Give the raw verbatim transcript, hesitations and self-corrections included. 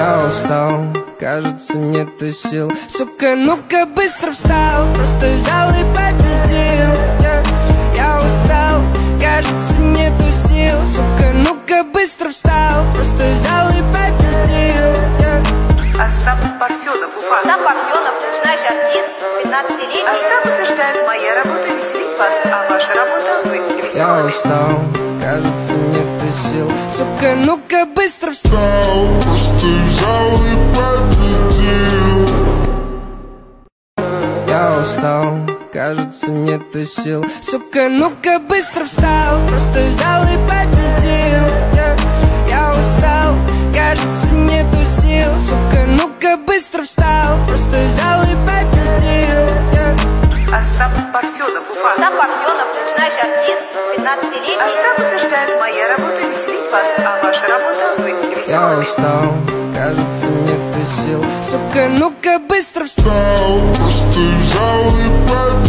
Я устал, кажется, нету сил. Сука, ну-ка быстро встал, просто взял и победил. Я, я устал, кажется, нету сил. Сука, ну-ка быстро встал, просто взял и победил. Я... Остап Парфенов, Уфа. Остап Парфенов, начинающий артист, пятнадцатилетний. Остап утверждает: моя работа веселить вас, а ваша работа быть Я веселыми. устал, кажется, нету сил. Сука, ну-ка быстро встал, просто взял и победил. Я устал, кажется, нету сил. Сука, ну-ка быстро встал, просто взял и победил. Я, я устал, кажется, нету сил. Сука, ну-ка быстро встал, просто взял и победил. Я... Остап Парфенов, Уфа. Остап Парфенов, начинающий артист, пятнадцатилетний. Остап утверждает: моя работа веселить вас, а ваша работа быть Я веселыми. устал, кажется, нету сил. Сука, ну-ка быстро встал, просто взял и победил.